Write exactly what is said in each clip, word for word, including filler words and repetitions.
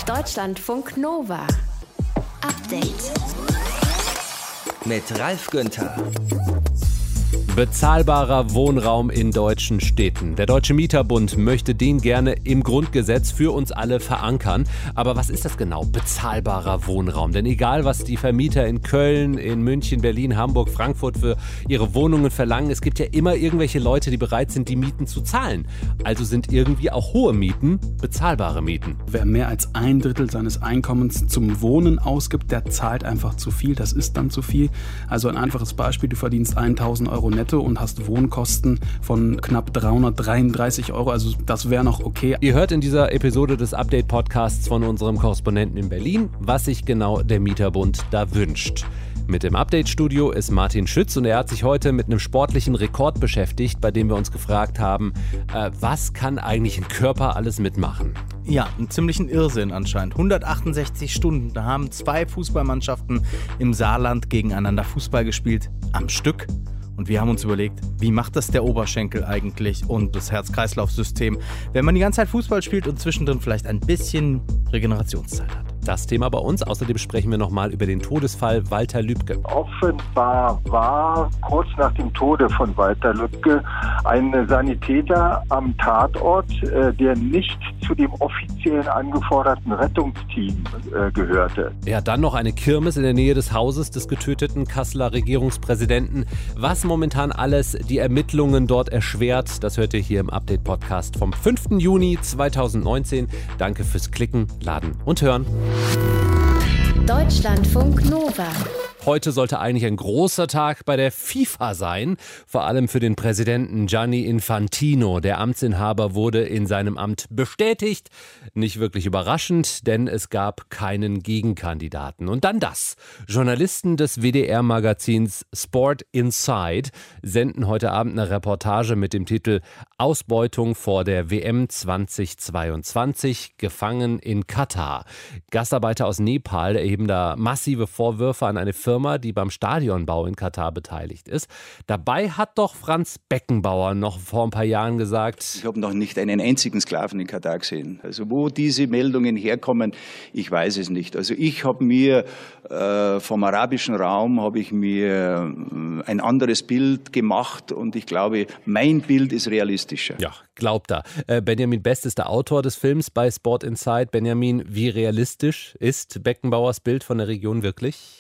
Deutschlandfunk Nova. Update. Mit Ralf Günther. Bezahlbarer Wohnraum in deutschen Städten. Der Deutsche Mieterbund möchte den gerne im Grundgesetz für uns alle verankern. Aber was ist das genau? Bezahlbarer Wohnraum. Denn egal, was die Vermieter in Köln, in München, Berlin, Hamburg, Frankfurt für ihre Wohnungen verlangen, es gibt ja immer irgendwelche Leute, die bereit sind, die Mieten zu zahlen. Also sind irgendwie auch hohe Mieten bezahlbare Mieten. Wer mehr als ein Drittel seines Einkommens zum Wohnen ausgibt, der zahlt einfach zu viel. Das ist dann zu viel. Also ein einfaches Beispiel, du verdienst tausend Euro netto und hast Wohnkosten von knapp dreihundertdreiunddreißig Euro. Also das wäre noch okay. Ihr hört in dieser Episode des Update-Podcasts von unserem Korrespondenten in Berlin, was sich genau der Mieterbund da wünscht. Mit dem Update-Studio ist Martin Schütz und er hat sich heute mit einem sportlichen Rekord beschäftigt, bei dem wir uns gefragt haben, äh, was kann eigentlich ein Körper alles mitmachen? Ja, einen ziemlichen Irrsinn anscheinend. hundertachtundsechzig Stunden, da haben zwei Fußballmannschaften im Saarland gegeneinander Fußball gespielt, am Stück. Und wir haben uns überlegt, wie macht das der Oberschenkel eigentlich und das Herz-Kreislauf-System, wenn man die ganze Zeit Fußball spielt und zwischendrin vielleicht ein bisschen Regenerationszeit hat. Das Thema bei uns. Außerdem sprechen wir nochmal über den Todesfall Walter Lübcke. Offenbar war kurz nach dem Tode von Walter Lübcke ein Sanitäter am Tatort, der nicht zu dem offiziell angeforderten Rettungsteam gehörte. Ja, dann noch eine Kirmes in der Nähe des Hauses des getöteten Kasseler Regierungspräsidenten. Was momentan alles die Ermittlungen dort erschwert, das hört ihr hier im Update-Podcast vom fünften Juni zweitausendneunzehn. Danke fürs Klicken, Laden und Hören. Deutschlandfunk Nova. Heute sollte eigentlich ein großer Tag bei der FIFA sein, vor allem für den Präsidenten Gianni Infantino. Der Amtsinhaber wurde in seinem Amt bestätigt. Nicht wirklich überraschend, denn es gab keinen Gegenkandidaten. Und dann das. Journalisten des W D R-Magazins Sport Inside senden heute Abend eine Reportage mit dem Titel Ausbeutung vor der W M zweitausendzweiundzwanzig, gefangen in Katar. Gastarbeiter aus Nepal erheben da massive Vorwürfe an eine Firma, die beim Stadionbau in Katar beteiligt ist. Dabei hat doch Franz Beckenbauer noch vor ein paar Jahren gesagt: Ich habe noch nicht einen einzigen Sklaven in Katar gesehen. Also wo diese Meldungen herkommen, ich weiß es nicht. Also ich habe mir äh, vom arabischen Raum habe ich mir äh, ein anderes Bild gemacht und ich glaube, mein Bild ist realistischer. Ja, glaubt er. Äh, Benjamin Best ist der Autor des Films bei Sport Inside. Benjamin, wie realistisch ist Beckenbauers Bild von der Region wirklich?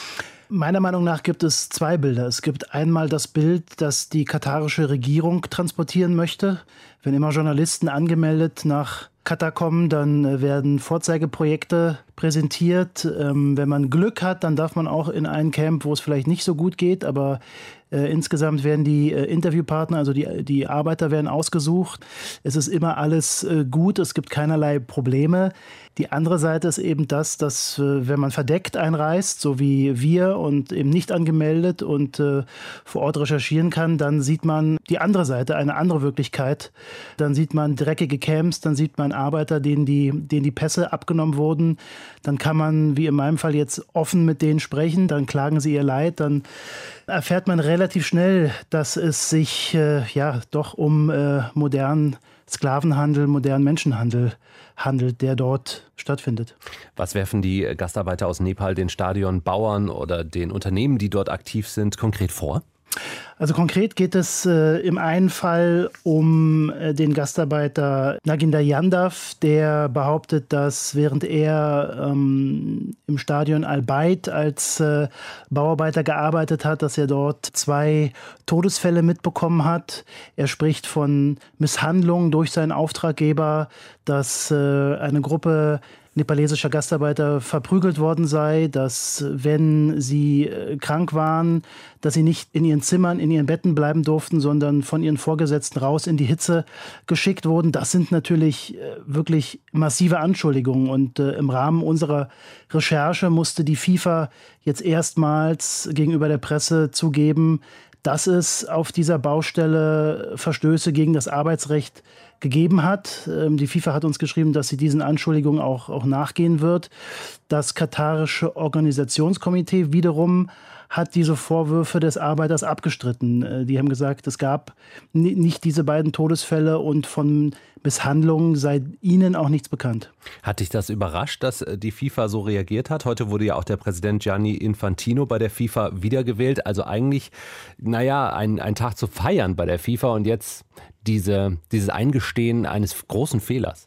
Meiner Meinung nach gibt es zwei Bilder. Es gibt einmal das Bild, das die katarische Regierung transportieren möchte. Wenn immer Journalisten angemeldet nach Katar kommen, dann werden Vorzeigeprojekte präsentiert. Ähm, wenn man Glück hat, dann darf man auch in ein Camp, wo es vielleicht nicht so gut geht, aber äh, insgesamt werden die äh, Interviewpartner, also die, die Arbeiter werden ausgesucht. Es ist immer alles äh, gut, es gibt keinerlei Probleme. Die andere Seite ist eben das, dass äh, wenn man verdeckt einreist, so wie wir und eben nicht angemeldet und äh, vor Ort recherchieren kann, dann sieht man die andere Seite, eine andere Wirklichkeit. Dann sieht man dreckige Camps, dann sieht man Arbeiter, denen die, denen die Pässe abgenommen wurden. Dann kann man, wie in meinem Fall, jetzt offen mit denen sprechen, dann klagen sie ihr Leid, dann erfährt man relativ schnell, dass es sich äh, ja doch um äh, modernen Sklavenhandel, modernen Menschenhandel handelt, der dort stattfindet. Was werfen die Gastarbeiter aus Nepal den Stadionbauern oder den Unternehmen, die dort aktiv sind, konkret vor? Also konkret geht es äh, im einen Fall um äh, den Gastarbeiter Naginder Yandav, der behauptet, dass während er ähm, im Stadion Al-Bayt als äh, Bauarbeiter gearbeitet hat, dass er dort zwei Todesfälle mitbekommen hat. Er spricht von Misshandlungen durch seinen Auftraggeber, dass äh, eine Gruppe nepalesischer Gastarbeiter verprügelt worden sei, dass wenn sie krank waren, dass sie nicht in ihren Zimmern, in ihren Betten bleiben durften, sondern von ihren Vorgesetzten raus in die Hitze geschickt wurden. Das sind natürlich wirklich massive Anschuldigungen. Und äh, im Rahmen unserer Recherche musste die FIFA jetzt erstmals gegenüber der Presse zugeben, dass es auf dieser Baustelle Verstöße gegen das Arbeitsrecht gegeben hat. Die FIFA hat uns geschrieben, dass sie diesen Anschuldigungen auch, auch nachgehen wird. Das katarische Organisationskomitee wiederum hat diese Vorwürfe des Arbeiters abgestritten. Die haben gesagt, es gab nicht diese beiden Todesfälle und von Misshandlungen sei ihnen auch nichts bekannt. Hat dich das überrascht, dass die FIFA so reagiert hat? Heute wurde ja auch der Präsident Gianni Infantino bei der FIFA wiedergewählt. Also eigentlich, naja, ein, ein Tag zu feiern bei der FIFA und jetzt diese, dieses Eingestehen eines großen Fehlers.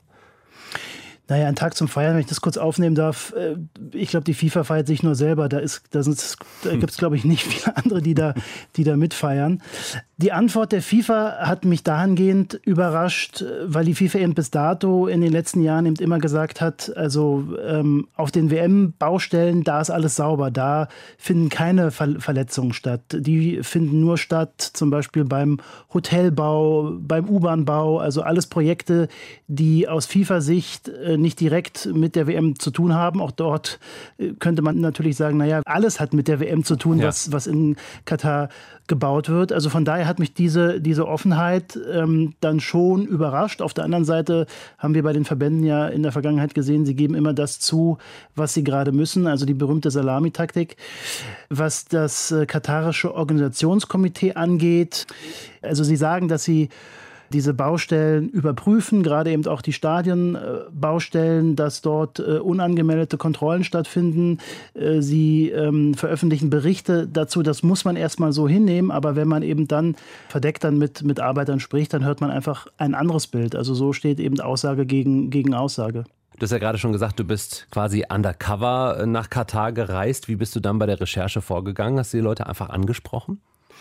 Naja, ein Tag zum Feiern, wenn ich das kurz aufnehmen darf. Ich glaube, die FIFA feiert sich nur selber. Da, ist, da, da gibt es, glaube ich, nicht viele andere, die da, die da mitfeiern. Die Antwort der FIFA hat mich dahingehend überrascht, weil die FIFA eben bis dato in den letzten Jahren eben immer gesagt hat, also ähm, auf den W M-Baustellen, da ist alles sauber, da finden keine Ver- Verletzungen statt. Die finden nur statt, zum Beispiel beim Hotelbau, beim U-Bahn-Bau, also alles Projekte, die aus FIFA-Sicht äh, nicht direkt mit der W M zu tun haben. Auch dort äh, könnte man natürlich sagen, naja, alles hat mit der W M zu tun, ja. was, was in Katar gebaut wird. Also von daher hat mich diese, diese Offenheit ähm, dann schon überrascht. Auf der anderen Seite haben wir bei den Verbänden ja in der Vergangenheit gesehen, sie geben immer das zu, was sie gerade müssen, also die berühmte Salamitaktik. Was das äh, katarische Organisationskomitee angeht, also sie sagen, dass sie diese Baustellen überprüfen, gerade eben auch die Stadionbaustellen, dass dort äh, unangemeldete Kontrollen stattfinden. Äh, sie ähm, veröffentlichen Berichte dazu, das muss man erstmal so hinnehmen, aber wenn man eben dann verdeckt dann mit, mit Arbeitern spricht, dann hört man einfach ein anderes Bild. Also so steht eben Aussage gegen, gegen Aussage. Du hast ja gerade schon gesagt, du bist quasi undercover nach Katar gereist. Wie bist du dann bei der Recherche vorgegangen? Hast du die Leute einfach angesprochen?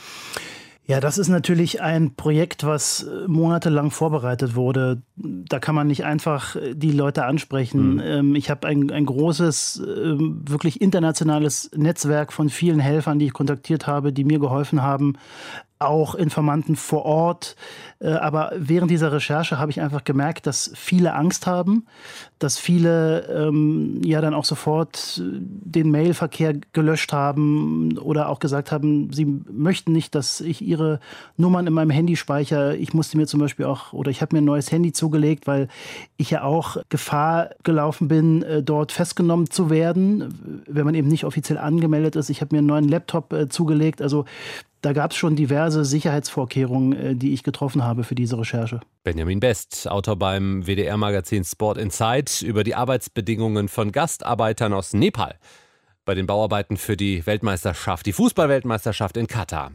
Ja, das ist natürlich ein Projekt, was monatelang vorbereitet wurde. Da kann man nicht einfach die Leute ansprechen. Mhm. Ich habe ein, ein großes, wirklich internationales Netzwerk von vielen Helfern, die ich kontaktiert habe, die mir geholfen haben, auch Informanten vor Ort. Aber während dieser Recherche habe ich einfach gemerkt, dass viele Angst haben, dass viele ähm, ja dann auch sofort den Mailverkehr gelöscht haben oder auch gesagt haben, sie möchten nicht, dass ich ihre Nummern in meinem Handy speichere. Ich musste mir zum Beispiel auch, oder ich habe mir ein neues Handy zugelegt, weil ich ja auch Gefahr gelaufen bin, dort festgenommen zu werden, wenn man eben nicht offiziell angemeldet ist. Ich habe mir einen neuen Laptop äh, zugelegt. Also da gab es schon diverse Sicherheitsvorkehrungen, die ich getroffen habe für diese Recherche. Benjamin Best, Autor beim W D R-Magazin Sport Insight, über die Arbeitsbedingungen von Gastarbeitern aus Nepal bei den Bauarbeiten für die Weltmeisterschaft, die Fußball-Weltmeisterschaft in Katar.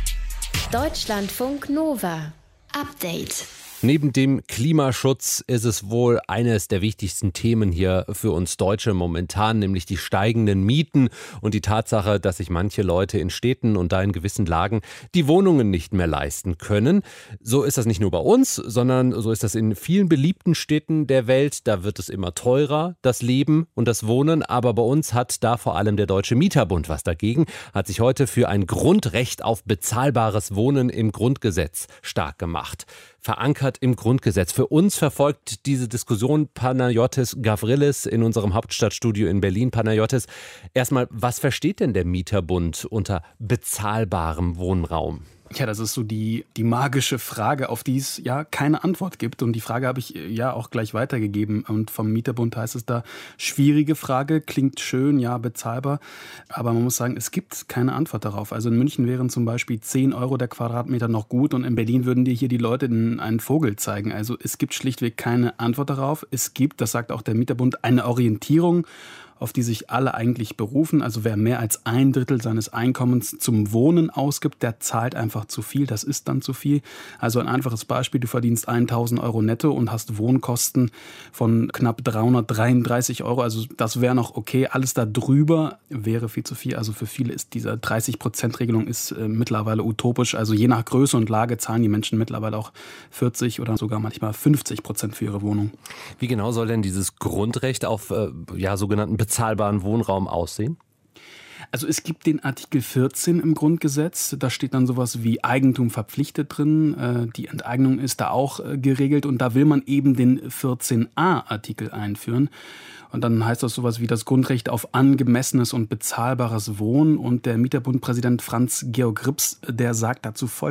Deutschlandfunk Nova. Update. Neben dem Klimaschutz ist es wohl eines der wichtigsten Themen hier für uns Deutsche momentan, nämlich die steigenden Mieten und die Tatsache, dass sich manche Leute in Städten und da in gewissen Lagen die Wohnungen nicht mehr leisten können. So ist das nicht nur bei uns, sondern so ist das in vielen beliebten Städten der Welt. Da wird es immer teurer, das Leben und das Wohnen. Aber bei uns hat da vor allem der Deutsche Mieterbund was dagegen, hat sich heute für ein Grundrecht auf bezahlbares Wohnen im Grundgesetz stark gemacht. Verankert im Grundgesetz. Für uns verfolgt diese Diskussion Panayotis Gavrilis in unserem Hauptstadtstudio in Berlin. Panayotis, erstmal, was versteht denn der Mieterbund unter bezahlbarem Wohnraum? Ja, das ist so die, die magische Frage, auf die es ja keine Antwort gibt. Und die Frage habe ich ja auch gleich weitergegeben. Und vom Mieterbund heißt es da, schwierige Frage, klingt schön, ja, bezahlbar. Aber man muss sagen, es gibt keine Antwort darauf. Also in München wären zum Beispiel zehn Euro der Quadratmeter noch gut und in Berlin würden dir hier die Leute einen Vogel zeigen. Also es gibt schlichtweg keine Antwort darauf. Es gibt, das sagt auch der Mieterbund, eine Orientierung, auf die sich alle eigentlich berufen. Also wer mehr als ein Drittel seines Einkommens zum Wohnen ausgibt, der zahlt einfach zu viel. Das ist dann zu viel. Also ein einfaches Beispiel, du verdienst tausend Euro netto und hast Wohnkosten von knapp dreihundertdreiunddreißig Euro. Also das wäre noch okay. Alles da drüber wäre viel zu viel. Also für viele ist diese dreißig-Prozent-Regelung ist äh, mittlerweile utopisch. Also je nach Größe und Lage zahlen die Menschen mittlerweile auch vierzig oder sogar manchmal fünfzig Prozent für ihre Wohnung. Wie genau soll denn dieses Grundrecht auf äh, ja, sogenannten bezahlbaren Wohnraum aussehen? Also es gibt den Artikel vierzehn im Grundgesetz, da steht dann sowas wie Eigentum verpflichtet drin, die Enteignung ist da auch geregelt und da will man eben den vierzehn a Artikel einführen. Und dann heißt das sowas wie das Grundrecht auf angemessenes und bezahlbares Wohnen und der Mieterbundpräsident Franz Georg Rips, der sagt dazu Folgendes.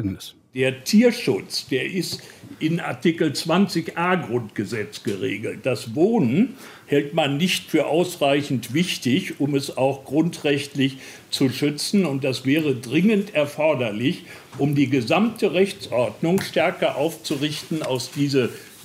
Der Tierschutz, der ist in Artikel zwanzig a Grundgesetz geregelt. Das Wohnen hält man nicht für ausreichend wichtig, um es auch grundrechtlich zu schützen. Und das wäre dringend erforderlich, um die gesamte Rechtsordnung stärker aufzurichten, aus dieser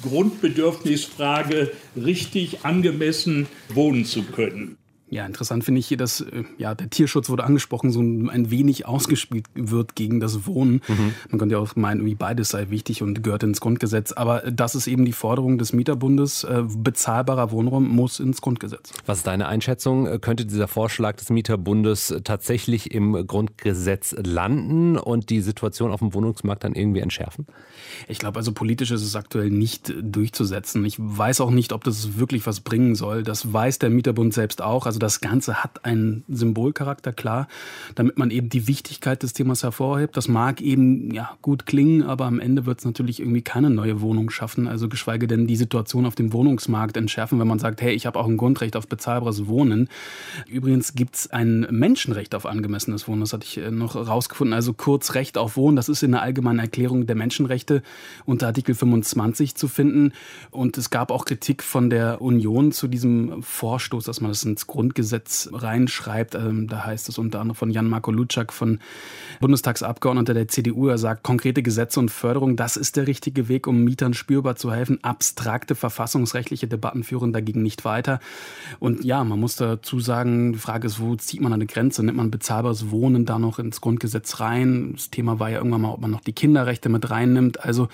Grundbedürfnisfrage richtig angemessen wohnen zu können. Ja, interessant finde ich hier, dass ja, der Tierschutz wurde angesprochen, so ein wenig ausgespielt wird gegen das Wohnen. Mhm. Man könnte ja auch meinen, irgendwie beides sei wichtig und gehört ins Grundgesetz. Aber das ist eben die Forderung des Mieterbundes. Bezahlbarer Wohnraum muss ins Grundgesetz. Was ist deine Einschätzung? Könnte dieser Vorschlag des Mieterbundes tatsächlich im Grundgesetz landen und die Situation auf dem Wohnungsmarkt dann irgendwie entschärfen? Ich glaube, also politisch ist es aktuell nicht durchzusetzen. Ich weiß auch nicht, ob das wirklich was bringen soll. Das weiß der Mieterbund selbst auch. Also das Ganze hat einen Symbolcharakter, klar, damit man eben die Wichtigkeit des Themas hervorhebt. Das mag eben ja gut klingen, aber am Ende wird es natürlich irgendwie keine neue Wohnung schaffen. Also geschweige denn die Situation auf dem Wohnungsmarkt entschärfen, wenn man sagt, hey, ich habe auch ein Grundrecht auf bezahlbares Wohnen. Übrigens gibt es ein Menschenrecht auf angemessenes Wohnen. Das hatte ich noch rausgefunden. Also kurz Recht auf Wohnen. Das ist in der allgemeinen Erklärung der Menschenrechte unter Artikel fünfundzwanzig zu finden. Und es gab auch Kritik von der Union zu diesem Vorstoß, dass man das ins Grundgesetz reinschreibt. Da heißt es unter anderem von Jan-Marco Lutschak, von Bundestagsabgeordneter der C D U. Er sagt, konkrete Gesetze und Förderung, das ist der richtige Weg, um Mietern spürbar zu helfen. Abstrakte verfassungsrechtliche Debatten führen dagegen nicht weiter. Und ja, man muss dazu sagen, die Frage ist, wo zieht man eine Grenze? Nimmt man bezahlbares Wohnen da noch ins Grundgesetz rein? Das Thema war ja irgendwann mal, ob man noch die Kinderrechte mit reinnimmt. Also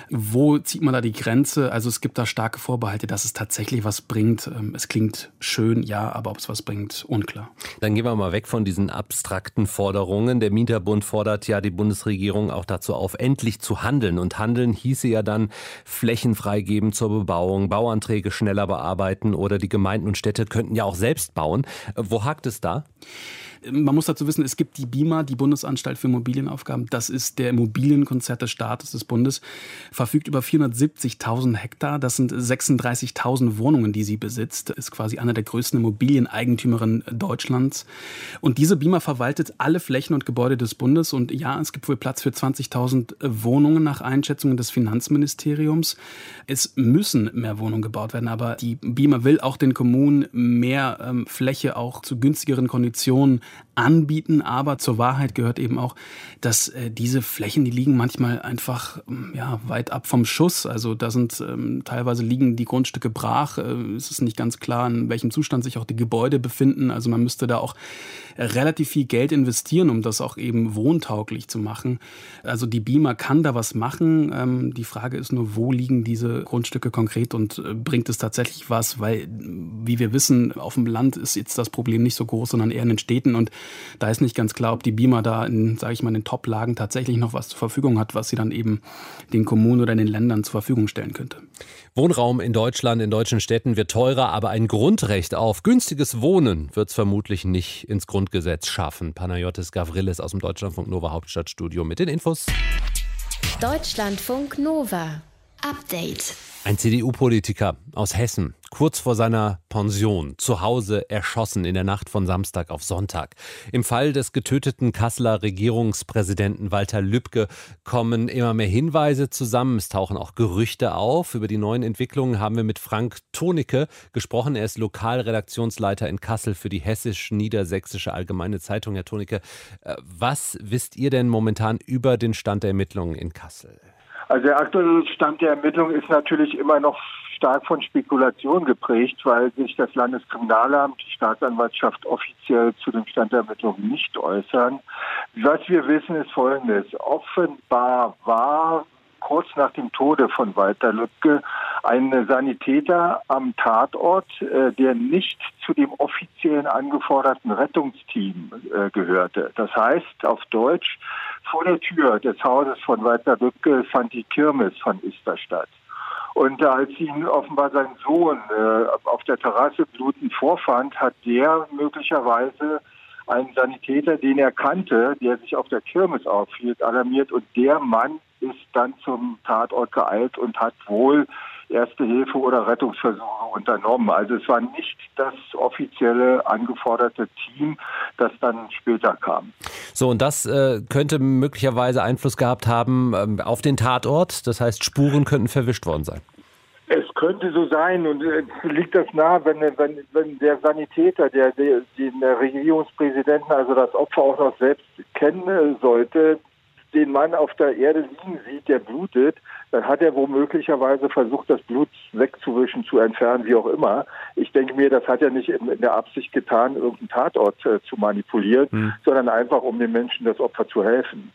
wo zieht man da die Grenze? Also es gibt da starke Vorbehalte, dass es tatsächlich was bringt. Es klingt schön, ja, aber ob es was bringt, unklar. Dann gehen wir mal weg von diesen abstrakten Forderungen. Der Mieterbund fordert ja die Bundesregierung auch dazu auf, endlich zu handeln. Und handeln hieße ja dann Flächen freigeben zur Bebauung, Bauanträge schneller bearbeiten oder die Gemeinden und Städte könnten ja auch selbst bauen. Wo hakt es da? Man muss dazu wissen, es gibt die B I M A, die Bundesanstalt für Immobilienaufgaben. Das ist der Immobilienkonzert des Staates, des Bundes. Verfügt über vierhundertsiebzigtausend Hektar. Das sind sechsunddreißigtausend Wohnungen, die sie besitzt. Ist quasi einer der größten Immobilieneigentümerinnen Deutschlands. Und diese B I M A verwaltet alle Flächen und Gebäude des Bundes. Und ja, es gibt wohl Platz für zwanzigtausend Wohnungen nach Einschätzungen des Finanzministeriums. Es müssen mehr Wohnungen gebaut werden. Aber die B I M A will auch den Kommunen mehr ähm, Fläche auch zu günstigeren Konditionen anbieten, aber zur Wahrheit gehört eben auch, dass äh, diese Flächen, die liegen manchmal einfach ja, weit ab vom Schuss. Also da sind ähm, teilweise liegen die Grundstücke brach. Äh, es ist nicht ganz klar, in welchem Zustand sich auch die Gebäude befinden. Also man müsste da auch relativ viel Geld investieren, um das auch eben wohntauglich zu machen. Also die B I M A kann da was machen. Ähm, die Frage ist nur, wo liegen diese Grundstücke konkret und äh, bringt es tatsächlich was? Weil, wie wir wissen, auf dem Land ist jetzt das Problem nicht so groß, sondern eher in den Städten. Und da ist nicht ganz klar, ob die B I M A da in, sage ich mal, in den Top-Lagen tatsächlich noch was zur Verfügung hat, was sie dann eben den Kommunen oder den Ländern zur Verfügung stellen könnte. Wohnraum in Deutschland, in deutschen Städten wird teurer, aber ein Grundrecht auf günstiges Wohnen wird es vermutlich nicht ins Grundgesetz schaffen. Panayotis Gavrilis aus dem Deutschlandfunk Nova Hauptstadtstudio mit den Infos. Deutschlandfunk Nova. Update. Ein C D U-Politiker aus Hessen, kurz vor seiner Pension, zu Hause erschossen in der Nacht von Samstag auf Sonntag. Im Fall des getöteten Kasseler Regierungspräsidenten Walter Lübcke kommen immer mehr Hinweise zusammen. Es tauchen auch Gerüchte auf. Über die neuen Entwicklungen haben wir mit Frank Tonicke gesprochen. Er ist Lokalredaktionsleiter in Kassel für die Hessisch-Niedersächsische Allgemeine Zeitung. Herr Tonicke, was wisst ihr denn momentan über den Stand der Ermittlungen in Kassel? Also der aktuelle Stand der Ermittlungen ist natürlich immer noch stark von Spekulation geprägt, weil sich das Landeskriminalamt, die Staatsanwaltschaft offiziell zu dem Stand der Ermittlungen nicht äußern. Was wir wissen, ist Folgendes. Offenbar war kurz nach dem Tode von Walter Lübcke ein Sanitäter am Tatort, äh, der nicht zu dem offiziellen angeforderten Rettungsteam äh, gehörte. Das heißt, auf Deutsch, vor der Tür des Hauses von Walter Lübcke fand die Kirmes von Ista statt. Und als ihn offenbar sein Sohn äh, auf der Terrasse blutend vorfand, hat der möglicherweise einen Sanitäter, den er kannte, der sich auf der Kirmes aufhielt, alarmiert. Und der Mann ist dann zum Tatort geeilt und hat wohl Erste Hilfe oder Rettungsversuche unternommen. Also es war nicht das offizielle angeforderte Team, das dann später kam. So, und das äh, könnte möglicherweise Einfluss gehabt haben ähm, auf den Tatort. Das heißt, Spuren könnten verwischt worden sein. Es könnte so sein und äh, liegt das nahe, wenn, wenn, wenn der Sanitäter, der, der den Regierungspräsidenten, also das Opfer auch noch selbst kennen sollte, den Mann auf der Erde liegen sieht, der blutet, dann hat er womöglicherweise versucht, das Blut wegzuwischen, zu entfernen, wie auch immer. Ich denke mir, das hat er nicht in, in der Absicht getan, irgendeinen Tatort äh, zu manipulieren, hm. sondern einfach, um den Menschen, das Opfer zu helfen.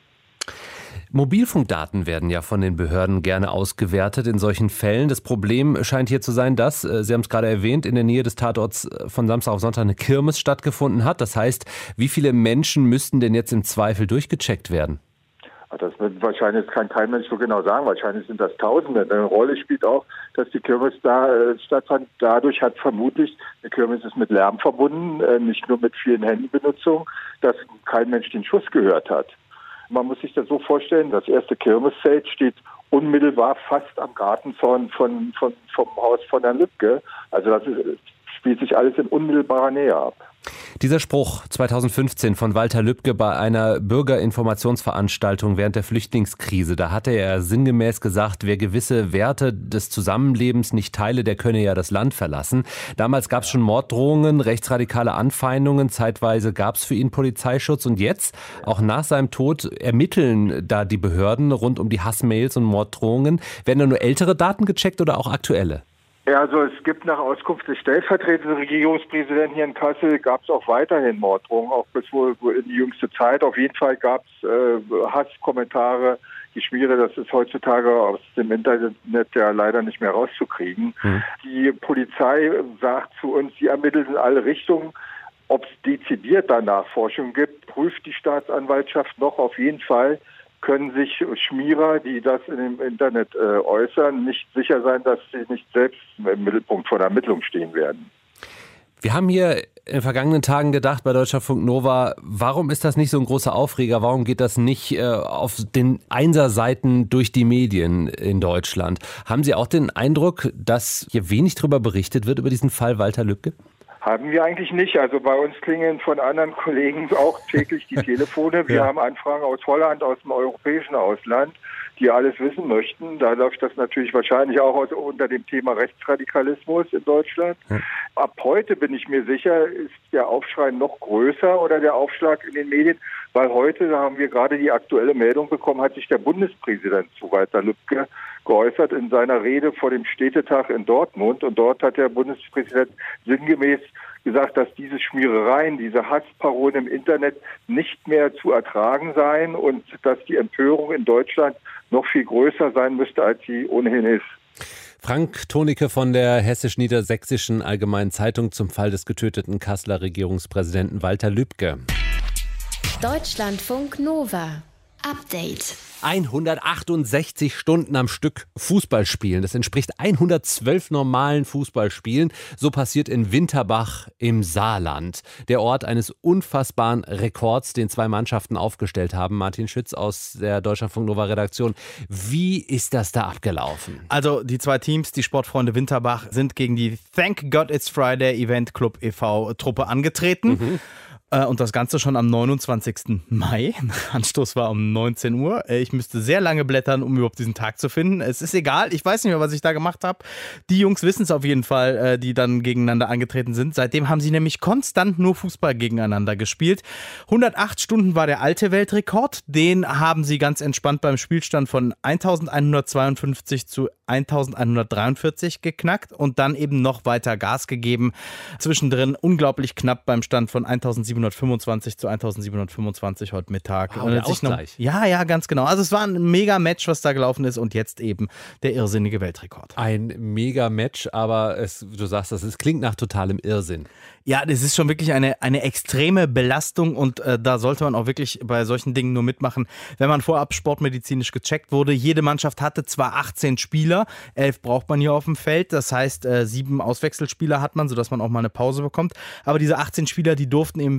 Mobilfunkdaten werden ja von den Behörden gerne ausgewertet in solchen Fällen. Das Problem scheint hier zu sein, dass, Sie haben es gerade erwähnt, in der Nähe des Tatorts von Samstag auf Sonntag eine Kirmes stattgefunden hat. Das heißt, wie viele Menschen müssten denn jetzt im Zweifel durchgecheckt werden? Das wird wahrscheinlich, das kann kein Mensch so genau sagen, wahrscheinlich sind das Tausende. Eine Rolle spielt auch, dass die Kirmes da äh, stattfand. Dadurch hat vermutlich, die Kirmes ist mit Lärm verbunden, äh, nicht nur mit vielen Handybenutzung, dass kein Mensch den Schuss gehört hat. Man muss sich das so vorstellen, das erste Kirmeszelt steht unmittelbar fast am Gartenzaun von, von, vom Haus von Herrn Lübcke. Also das ist, spielt sich alles in unmittelbarer Nähe ab. Dieser Spruch zweitausendfünfzehn von Walter Lübcke bei einer Bürgerinformationsveranstaltung während der Flüchtlingskrise, da hatte er sinngemäß gesagt, wer gewisse Werte des Zusammenlebens nicht teile, der könne ja das Land verlassen. Damals gab es schon Morddrohungen, rechtsradikale Anfeindungen, zeitweise gab es für ihn Polizeischutz und jetzt, auch nach seinem Tod, ermitteln da die Behörden rund um die Hassmails und Morddrohungen. Werden da nur ältere Daten gecheckt oder auch aktuelle? Ja, also es gibt nach Auskunft des stellvertretenden Regierungspräsidenten hier in Kassel, gab es auch weiterhin Morddrohungen, auch bis wohl in die jüngste Zeit. Auf jeden Fall gab es äh, Hasskommentare, die Schmiere, das ist heutzutage aus dem Internet ja leider nicht mehr rauszukriegen. Mhm. Die Polizei sagt zu uns, sie ermittelt in alle Richtungen. Ob es dezidiert da Nachforschungen gibt, prüft die Staatsanwaltschaft noch auf jeden Fall. Können sich Schmierer, die das in dem Internet äh, äußern, nicht sicher sein, dass sie nicht selbst im Mittelpunkt von Ermittlungen stehen werden. Wir haben hier in den vergangenen Tagen gedacht bei Deutschlandfunk Nova, warum ist das nicht so ein großer Aufreger? Warum geht das nicht äh, auf den Einserseiten durch die Medien in Deutschland? Haben Sie auch den Eindruck, dass hier wenig darüber berichtet wird, über diesen Fall Walter Lübcke? Haben wir eigentlich nicht. Also bei uns klingeln von anderen Kollegen auch täglich die Telefone. Wir ja. haben Anfragen aus Holland, aus dem europäischen Ausland, die alles wissen möchten. Da läuft das natürlich wahrscheinlich auch aus, unter dem Thema Rechtsradikalismus in Deutschland. Ja. Ab heute bin ich mir sicher, ist der Aufschrei noch größer oder der Aufschlag in den Medien, weil heute, da haben wir gerade die aktuelle Meldung bekommen, hat sich der Bundespräsident zu Walter Lübcke geäußert in seiner Rede vor dem Städtetag in Dortmund. Und dort hat der Bundespräsident sinngemäß gesagt, dass diese Schmierereien, diese Hassparolen im Internet nicht mehr zu ertragen seien und dass die Empörung in Deutschland noch viel größer sein müsste, als sie ohnehin ist. Frank Thonecke von der Hessisch-Niedersächsischen Allgemeinen Zeitung zum Fall des getöteten Kasseler Regierungspräsidenten Walter Lübcke. Deutschlandfunk Nova. Update. hundertachtundsechzig Stunden am Stück Fußball spielen. Das entspricht hundertzwölf normalen Fußballspielen. So passiert in Winterbach im Saarland. Der Ort eines unfassbaren Rekords, den zwei Mannschaften aufgestellt haben. Martin Schütz aus der Deutschlandfunk Nova Redaktion. Wie ist das da abgelaufen? Also die zwei Teams, die Sportfreunde Winterbach, sind gegen die Thank God It's Friday Event Club e V Truppe angetreten. Mhm. Und das Ganze schon am neunundzwanzigsten Mai. Anstoß war um neunzehn Uhr. Ich müsste sehr lange blättern, um überhaupt diesen Tag zu finden. Es ist egal, ich weiß nicht mehr, was ich da gemacht habe. Die Jungs wissen es auf jeden Fall, die dann gegeneinander angetreten sind. Seitdem haben sie nämlich konstant nur Fußball gegeneinander gespielt. hundertacht Stunden war der alte Weltrekord. Den haben sie ganz entspannt beim Spielstand von eintausendeinhundertzweiundfünfzig zu eintausendeinhundertdreiundvierzig geknackt und dann eben noch weiter Gas gegeben. Zwischendrin unglaublich knapp beim Stand von eintausendsiebenhundertfünfundzwanzig zu eintausendsiebenhundertfünfundzwanzig heute Mittag. Wow, der Ausgleich. Noch, ja, ja, ganz genau. Also es war ein Mega-Match, was da gelaufen ist und jetzt eben der irrsinnige Weltrekord. Ein Mega-Match, aber es, du sagst, das es klingt nach totalem Irrsinn. Ja, das ist schon wirklich eine, eine extreme Belastung und äh, da sollte man auch wirklich bei solchen Dingen nur mitmachen, wenn man vorab sportmedizinisch gecheckt wurde. Jede Mannschaft hatte zwar achtzehn Spieler, elf braucht man hier auf dem Feld, das heißt äh, sieben Auswechselspieler hat man, sodass man auch mal eine Pause bekommt, aber diese achtzehn Spieler, die durften eben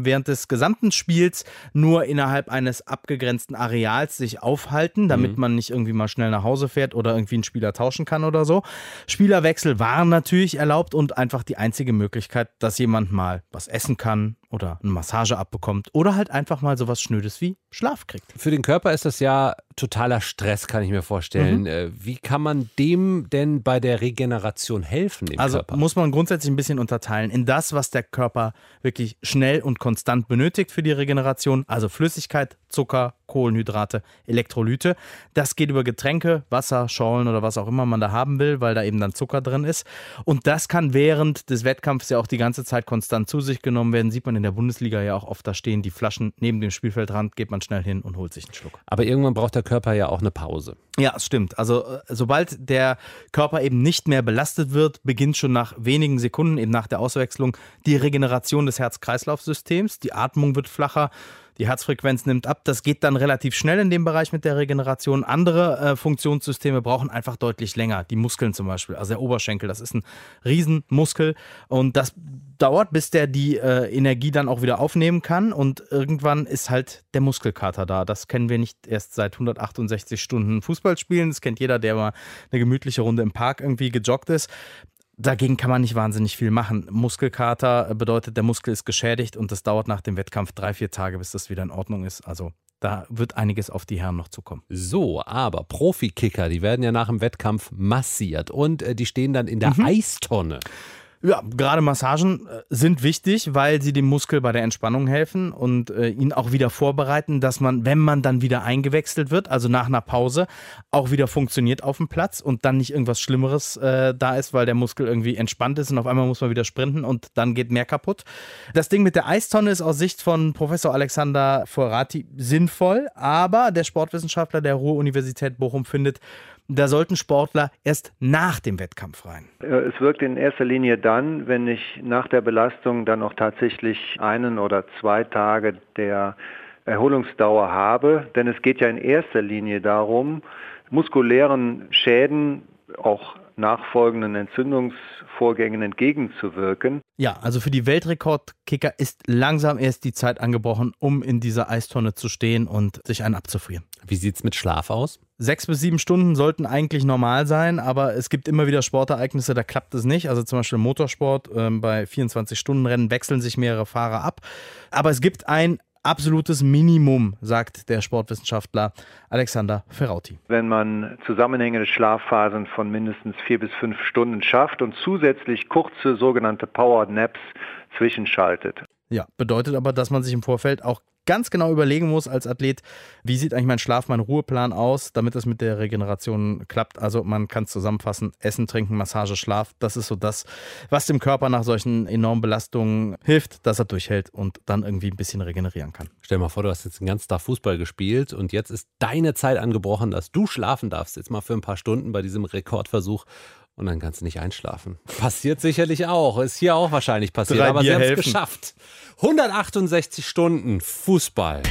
während des gesamten Spiels nur innerhalb eines abgegrenzten Areals sich aufhalten, damit mhm. man nicht irgendwie mal schnell nach Hause fährt oder irgendwie einen Spieler tauschen kann oder so. Spielerwechsel waren natürlich erlaubt und einfach die einzige Möglichkeit, dass jemand mal was essen kann oder eine Massage abbekommt oder halt einfach mal sowas Schnödes wie Schlaf kriegt. Für den Körper ist das ja totaler Stress, kann ich mir vorstellen. Mhm. Wie kann man dem denn bei der Regeneration helfen, dem also Körper? Muss man grundsätzlich ein bisschen unterteilen in das, was der Körper wirklich schnell und konstant benötigt für die Regeneration, also Flüssigkeit, Zucker, Kohlenhydrate, Elektrolyte. Das geht über Getränke, Wasser, Schorlen oder was auch immer man da haben will, weil da eben dann Zucker drin ist. Und das kann während des Wettkampfs ja auch die ganze Zeit konstant zu sich genommen werden. Sieht man in der Bundesliga ja auch oft, da stehen die Flaschen neben dem Spielfeldrand, geht man schnell hin und holt sich einen Schluck. Aber irgendwann braucht der Körper ja auch eine Pause. Ja, es stimmt. Also äh, sobald der Körper eben nicht mehr belastet wird, beginnt schon nach wenigen Sekunden, eben nach der Auswechslung, die Regeneration des Herz-Kreislauf-Systems. Die Atmung wird flacher. Die Herzfrequenz nimmt ab. Das geht dann relativ schnell in dem Bereich mit der Regeneration. Andere äh, Funktionssysteme brauchen einfach deutlich länger. Die Muskeln zum Beispiel, also der Oberschenkel, das ist ein Riesenmuskel. Und das dauert, bis der die äh, Energie dann auch wieder aufnehmen kann. Und irgendwann ist halt der Muskelkater da. Das kennen wir nicht erst seit hundertachtundsechzig Stunden Fußball spielen. Das kennt jeder, der mal eine gemütliche Runde im Park irgendwie gejoggt ist. Dagegen kann man nicht wahnsinnig viel machen. Muskelkater bedeutet, der Muskel ist geschädigt und das dauert nach dem Wettkampf drei, vier Tage, bis das wieder in Ordnung ist. Also da wird einiges auf die Herren noch zukommen. So, aber Profikicker, die werden ja nach dem Wettkampf massiert und äh, die stehen dann in der mhm. Eistonne. Ja, gerade Massagen sind wichtig, weil sie dem Muskel bei der Entspannung helfen und äh, ihn auch wieder vorbereiten, dass man, wenn man dann wieder eingewechselt wird, also nach einer Pause, auch wieder funktioniert auf dem Platz und dann nicht irgendwas Schlimmeres äh, da ist, weil der Muskel irgendwie entspannt ist und auf einmal muss man wieder sprinten und dann geht mehr kaputt. Das Ding mit der Eistonne ist aus Sicht von Professor Alexander Forati sinnvoll, aber der Sportwissenschaftler der Ruhr-Universität Bochum findet, da sollten Sportler erst nach dem Wettkampf rein. Es wirkt in erster Linie dann, wenn ich nach der Belastung dann auch tatsächlich einen oder zwei Tage der Erholungsdauer habe. Denn es geht ja in erster Linie darum, muskulären Schäden, auch nachfolgenden Entzündungsvorgängen entgegenzuwirken. Ja, also für die Weltrekordkicker ist langsam erst die Zeit angebrochen, um in dieser Eistonne zu stehen und sich einen abzufrieren. Wie sieht's mit Schlaf aus? Sechs bis sieben Stunden sollten eigentlich normal sein, aber es gibt immer wieder Sportereignisse, da klappt es nicht. Also zum Beispiel Motorsport, äh, bei vierundzwanzig-Stunden-Rennen wechseln sich mehrere Fahrer ab. Aber es gibt ein absolutes Minimum, sagt der Sportwissenschaftler Alexander Ferrauti. Wenn man zusammenhängende Schlafphasen von mindestens vier bis fünf Stunden schafft und zusätzlich kurze sogenannte Power-Naps zwischenschaltet. Ja, bedeutet aber, dass man sich im Vorfeld auch ganz genau überlegen muss als Athlet, wie sieht eigentlich mein Schlaf, mein Ruheplan aus, damit es mit der Regeneration klappt. Also man kann es zusammenfassen, Essen, Trinken, Massage, Schlaf, das ist so das, was dem Körper nach solchen enormen Belastungen hilft, dass er durchhält und dann irgendwie ein bisschen regenerieren kann. Stell dir mal vor, du hast jetzt den ganzen Tag Fußball gespielt und jetzt ist deine Zeit angebrochen, dass du schlafen darfst, jetzt mal für ein paar Stunden bei diesem Rekordversuch. Und dann kannst du nicht einschlafen. Passiert sicherlich auch. Ist hier auch wahrscheinlich passiert. Drei aber Bier sie haben es helfen. geschafft. hundertachtundsechzig Stunden Fußball.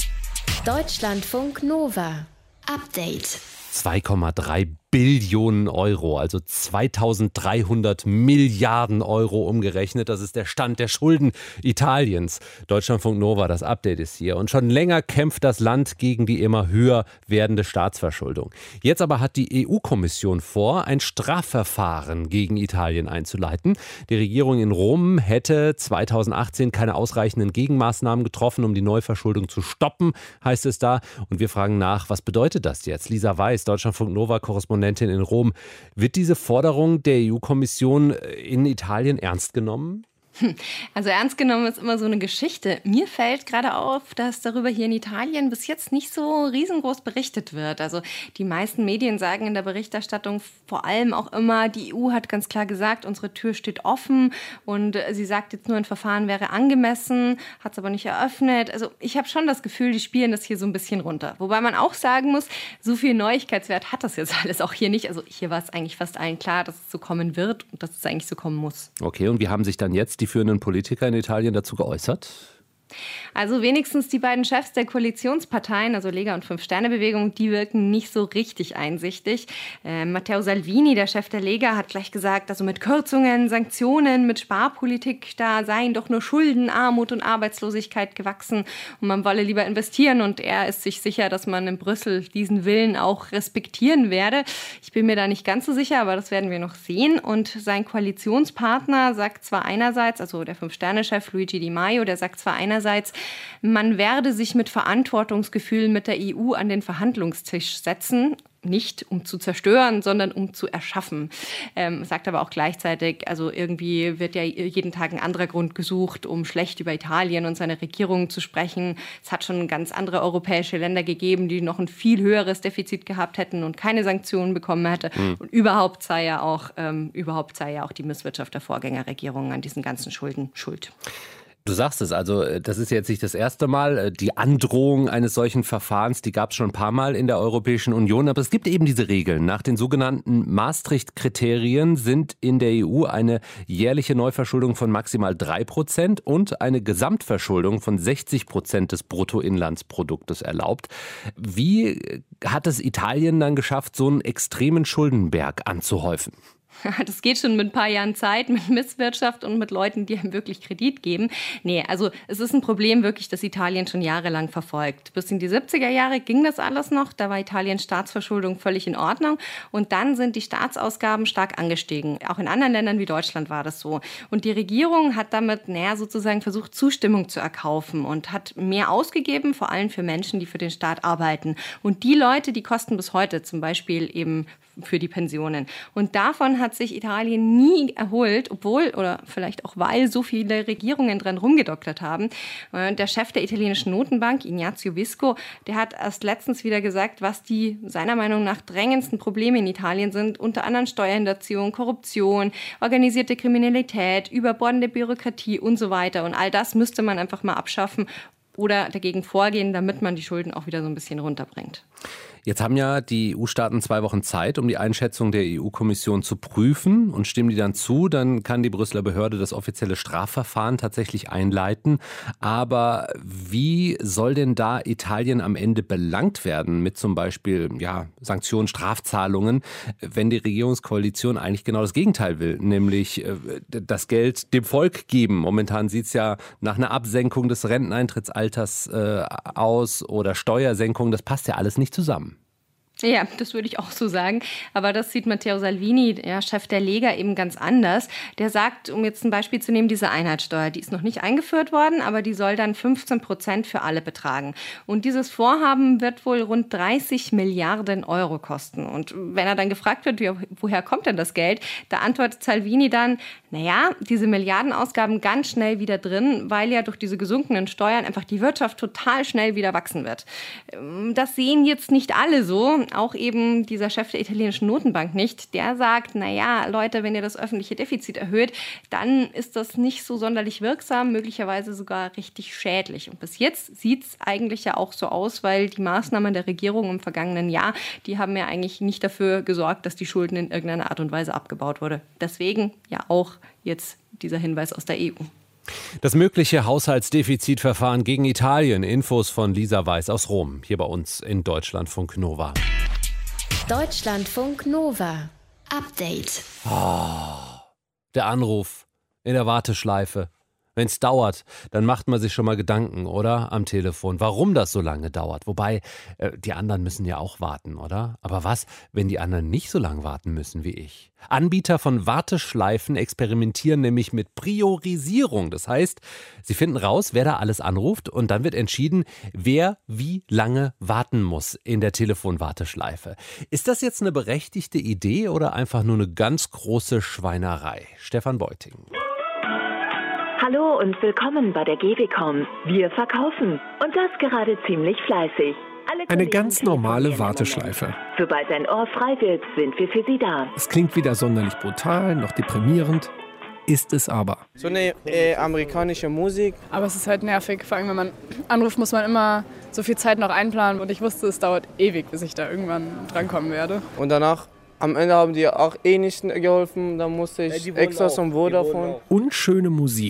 Deutschlandfunk Nova. Update. zwei Komma drei Billionen Euro, also zweitausenddreihundert Milliarden Euro umgerechnet. Das ist der Stand der Schulden Italiens. Deutschlandfunk Nova, das Update ist hier. Und schon länger kämpft das Land gegen die immer höher werdende Staatsverschuldung. Jetzt aber hat die E U-Kommission vor, ein Strafverfahren gegen Italien einzuleiten. Die Regierung in Rom hätte zweitausendachtzehn keine ausreichenden Gegenmaßnahmen getroffen, um die Neuverschuldung zu stoppen, heißt es da. Und wir fragen nach, was bedeutet das jetzt? Lisa Weiß, Deutschlandfunk Nova, Korrespondentin in Rom. Wird diese Forderung der E U-Kommission in Italien ernst genommen? Also ernst genommen ist immer so eine Geschichte. Mir fällt gerade auf, dass darüber hier in Italien bis jetzt nicht so riesengroß berichtet wird. Also die meisten Medien sagen in der Berichterstattung vor allem auch immer, die E U hat ganz klar gesagt, unsere Tür steht offen und sie sagt jetzt nur, ein Verfahren wäre angemessen, hat es aber nicht eröffnet. Also ich habe schon das Gefühl, die spielen das hier so ein bisschen runter. Wobei man auch sagen muss, so viel Neuigkeitswert hat das jetzt alles auch hier nicht. Also hier war es eigentlich fast allen klar, dass es so kommen wird und dass es eigentlich so kommen muss. Okay, und wie haben sich dann jetzt die führenden Politiker in Italien dazu geäußert? Also wenigstens die beiden Chefs der Koalitionsparteien, also Lega und Fünf-Sterne-Bewegung, die wirken nicht so richtig einsichtig. Äh, Matteo Salvini, der Chef der Lega, hat gleich gesagt, also mit Kürzungen, Sanktionen, mit Sparpolitik, da seien doch nur Schulden, Armut und Arbeitslosigkeit gewachsen und man wolle lieber investieren. Und er ist sich sicher, dass man in Brüssel diesen Willen auch respektieren werde. Ich bin mir da nicht ganz so sicher, aber das werden wir noch sehen. Und sein Koalitionspartner sagt zwar einerseits, also der Fünf-Sterne-Chef Luigi Di Maio, der sagt zwar einerseits, man werde sich mit Verantwortungsgefühl mit der E U an den Verhandlungstisch setzen. Nicht um zu zerstören, sondern um zu erschaffen. Ähm, sagt aber auch gleichzeitig, also irgendwie wird ja jeden Tag ein anderer Grund gesucht, um schlecht über Italien und seine Regierung zu sprechen. Es hat schon ganz andere europäische Länder gegeben, die noch ein viel höheres Defizit gehabt hätten und keine Sanktionen bekommen hätte. Mhm. Und überhaupt sei ja auch, ähm, überhaupt sei ja auch die Misswirtschaft der Vorgängerregierung an diesen ganzen Schulden schuld. Du sagst es, also das ist jetzt nicht das erste Mal. Die Androhung eines solchen Verfahrens, die gab es schon ein paar Mal in der Europäischen Union. Aber es gibt eben diese Regeln. Nach den sogenannten Maastricht-Kriterien sind in der E U eine jährliche Neuverschuldung von maximal drei Prozent und eine Gesamtverschuldung von sechzig Prozent des Bruttoinlandsproduktes erlaubt. Wie hat es Italien dann geschafft, so einen extremen Schuldenberg anzuhäufen? Das geht schon mit ein paar Jahren Zeit, mit Misswirtschaft und mit Leuten, die einem wirklich Kredit geben. Nee, also es ist ein Problem wirklich, das Italien schon jahrelang verfolgt. Bis in die siebziger Jahre ging das alles noch, da war Italiens Staatsverschuldung völlig in Ordnung. Und dann sind die Staatsausgaben stark angestiegen. Auch in anderen Ländern wie Deutschland war das so. Und die Regierung hat damit, naja, sozusagen versucht, Zustimmung zu erkaufen und hat mehr ausgegeben, vor allem für Menschen, die für den Staat arbeiten. Und die Leute, die kosten bis heute, zum Beispiel eben für die Pensionen. Und davon hat sich Italien nie erholt, obwohl oder vielleicht auch weil so viele Regierungen dran rumgedoktert haben. Und der Chef der italienischen Notenbank, Ignazio Visco, der hat erst letztens wieder gesagt, was die seiner Meinung nach drängendsten Probleme in Italien sind, unter anderem Steuerhinterziehung, Korruption, organisierte Kriminalität, überbordende Bürokratie und so weiter. Und all das müsste man einfach mal abschaffen oder dagegen vorgehen, damit man die Schulden auch wieder so ein bisschen runterbringt. Jetzt haben ja die E U-Staaten zwei Wochen Zeit, um die Einschätzung der E U-Kommission zu prüfen. Und stimmen die dann zu, dann kann die Brüsseler Behörde das offizielle Strafverfahren tatsächlich einleiten. Aber wie soll denn da Italien am Ende belangt werden mit zum Beispiel ja, Sanktionen, Strafzahlungen, wenn die Regierungskoalition eigentlich genau das Gegenteil will, nämlich das Geld dem Volk geben? Momentan sieht es ja nach einer Absenkung des Renteneintrittsalters äh, aus oder Steuersenkung. Das passt ja alles nicht zusammen. Ja, das würde ich auch so sagen. Aber das sieht Matteo Salvini, der Chef der Lega, eben ganz anders. Der sagt, um jetzt ein Beispiel zu nehmen, diese Einheitssteuer, die ist noch nicht eingeführt worden, aber die soll dann fünfzehn Prozent für alle betragen. Und dieses Vorhaben wird wohl rund dreißig Milliarden Euro kosten. Und wenn er dann gefragt wird, wie, woher kommt denn das Geld, da antwortet Salvini dann, naja, diese Milliardenausgaben ganz schnell wieder drin, weil ja durch diese gesunkenen Steuern einfach die Wirtschaft total schnell wieder wachsen wird. Das sehen jetzt nicht alle so. Auch eben dieser Chef der italienischen Notenbank nicht. Der sagt, naja, Leute, wenn ihr das öffentliche Defizit erhöht, dann ist das nicht so sonderlich wirksam, möglicherweise sogar richtig schädlich. Und bis jetzt sieht es eigentlich ja auch so aus, weil die Maßnahmen der Regierung im vergangenen Jahr, die haben ja eigentlich nicht dafür gesorgt, dass die Schulden in irgendeiner Art und Weise abgebaut wurde. Deswegen ja auch jetzt dieser Hinweis aus der E U. Das mögliche Haushaltsdefizitverfahren gegen Italien. Infos von Lisa Weiß aus Rom, hier bei uns in Deutschlandfunk Nova. Deutschlandfunk Nova. Update. Oh, der Anruf in der Warteschleife. Wenn es dauert, dann macht man sich schon mal Gedanken, oder? Am Telefon, warum das so lange dauert. Wobei, äh, die anderen müssen ja auch warten, oder? Aber was, wenn die anderen nicht so lange warten müssen wie ich? Anbieter von Warteschleifen experimentieren nämlich mit Priorisierung. Das heißt, sie finden raus, wer da alles anruft und dann wird entschieden, wer wie lange warten muss in der Telefonwarteschleife. Ist das jetzt eine berechtigte Idee oder einfach nur eine ganz große Schweinerei? Stefan Beuting. Hallo und willkommen bei der G W C O M. Wir verkaufen und das gerade ziemlich fleißig. Alle Eine ganz normale Warteschleife. Sobald ein Ohr frei wird, sind wir für Sie da. Es klingt weder sonderlich brutal noch deprimierend, ist es aber. So eine äh, amerikanische Musik. Aber es ist halt nervig, vor allem wenn man anruft, muss man immer so viel Zeit noch einplanen und ich wusste, es dauert ewig, bis ich da irgendwann drankommen werde. Und danach am Ende haben die auch eh nicht geholfen, da musste ich ja, extra zum Vodafone. Unschöne Musik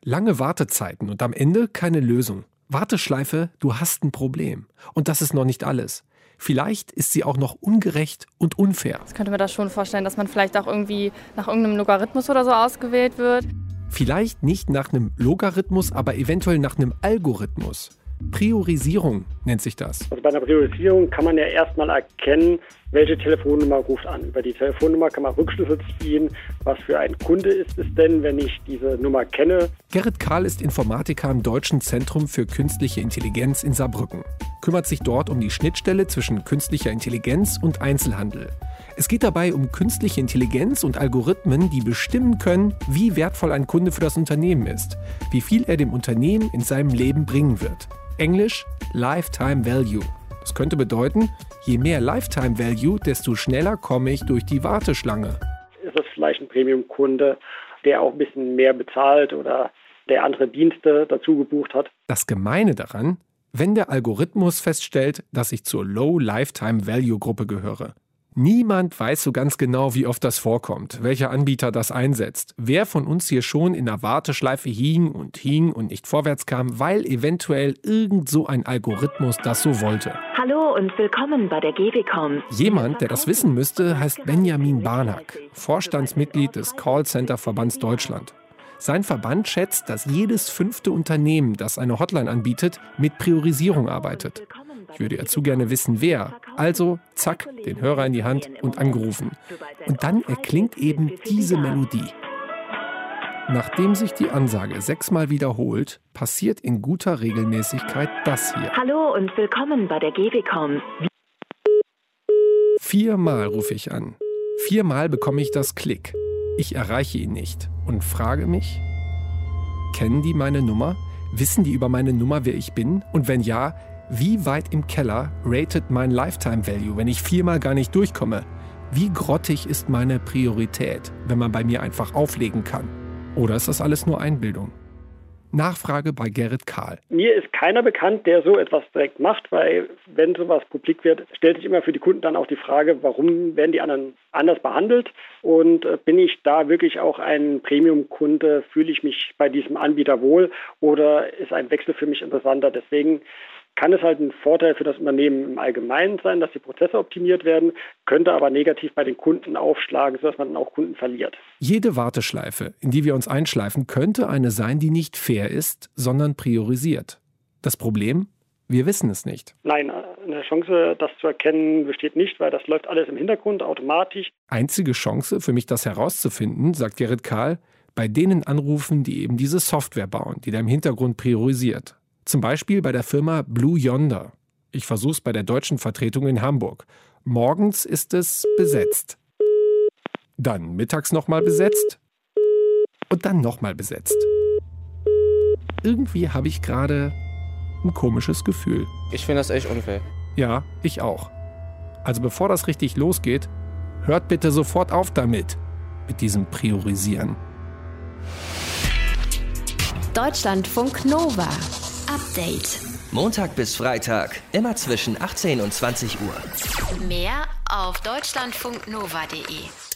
Lange Wartezeiten und am Ende keine Lösung. Warteschleife, du hast ein Problem. Und das ist noch nicht alles. Vielleicht ist sie auch noch ungerecht und unfair. Ich könnte mir das schon vorstellen, dass man vielleicht auch irgendwie nach irgendeinem Logarithmus oder so ausgewählt wird. Vielleicht nicht nach einem Logarithmus, aber eventuell nach einem Algorithmus. Priorisierung nennt sich das. Also bei einer Priorisierung kann man ja erstmal erkennen, welche Telefonnummer ruft an. Über die Telefonnummer kann man Rückschlüsse ziehen, was für ein Kunde ist es denn, wenn ich diese Nummer kenne. Gerrit Kahl ist Informatiker am Deutschen Zentrum für Künstliche Intelligenz in Saarbrücken. Kümmert sich dort um die Schnittstelle zwischen künstlicher Intelligenz und Einzelhandel. Es geht dabei um künstliche Intelligenz und Algorithmen, die bestimmen können, wie wertvoll ein Kunde für das Unternehmen ist, wie viel er dem Unternehmen in seinem Leben bringen wird. Englisch Lifetime Value. Das könnte bedeuten, je mehr Lifetime Value, desto schneller komme ich durch die Warteschlange. Ist es vielleicht ein Premium-Kunde, der auch ein bisschen mehr bezahlt oder der andere Dienste dazu gebucht hat? Das Gemeine daran, wenn der Algorithmus feststellt, dass ich zur Low Lifetime Value Gruppe gehöre. Niemand weiß so ganz genau, wie oft das vorkommt, welcher Anbieter das einsetzt, wer von uns hier schon in der Warteschleife hing und hing und nicht vorwärts kam, weil eventuell irgend so ein Algorithmus das so wollte. Hallo und willkommen bei der G W C O M. Jemand, der das wissen müsste, heißt Benjamin Barnack, Vorstandsmitglied des Callcenter-Verbands Deutschland. Sein Verband schätzt, dass jedes fünfte Unternehmen, das eine Hotline anbietet, mit Priorisierung arbeitet. Ich würde ja zu gerne wissen, wer. Also, zack, den Hörer in die Hand und angerufen. Und dann erklingt eben diese Melodie. Nachdem sich die Ansage sechsmal wiederholt, passiert in guter Regelmäßigkeit das hier. Hallo und willkommen bei der G W C O M. Viermal rufe ich an. Viermal bekomme ich das Klick. Ich erreiche ihn nicht und frage mich, kennen die meine Nummer? Wissen die über meine Nummer, wer ich bin? Und wenn ja, wie weit im Keller ratet mein Lifetime Value, wenn ich viermal gar nicht durchkomme? Wie grottig ist meine Priorität, wenn man bei mir einfach auflegen kann? Oder ist das alles nur Einbildung? Nachfrage bei Gerrit Kahl. Mir ist keiner bekannt, der so etwas direkt macht, weil wenn sowas publik wird, stellt sich immer für die Kunden dann auch die Frage, warum werden die anderen anders behandelt? Und äh, bin ich da wirklich auch ein Premium-Kunde? Fühle ich mich bei diesem Anbieter wohl oder ist ein Wechsel für mich interessanter? Deswegen kann es halt ein Vorteil für das Unternehmen im Allgemeinen sein, dass die Prozesse optimiert werden, könnte aber negativ bei den Kunden aufschlagen, sodass man dann auch Kunden verliert. Jede Warteschleife, in die wir uns einschleifen, könnte eine sein, die nicht fair ist, sondern priorisiert. Das Problem? Wir wissen es nicht. Nein, eine Chance, das zu erkennen, besteht nicht, weil das läuft alles im Hintergrund automatisch. Einzige Chance für mich, das herauszufinden, sagt Gerrit Kahl, bei denen anrufen, die eben diese Software bauen, die da im Hintergrund priorisiert. Zum Beispiel bei der Firma Blue Yonder. Ich versuch's bei der deutschen Vertretung in Hamburg. Morgens ist es besetzt. Dann mittags nochmal besetzt. Und dann nochmal besetzt. Irgendwie habe ich gerade ein komisches Gefühl. Ich finde das echt unfair. Ja, ich auch. Also bevor das richtig losgeht, hört bitte sofort auf damit. Mit diesem Priorisieren. Deutschlandfunk Nova. Update. Montag bis Freitag, immer zwischen achtzehn und zwanzig Uhr. Mehr auf deutschlandfunknova punkt de.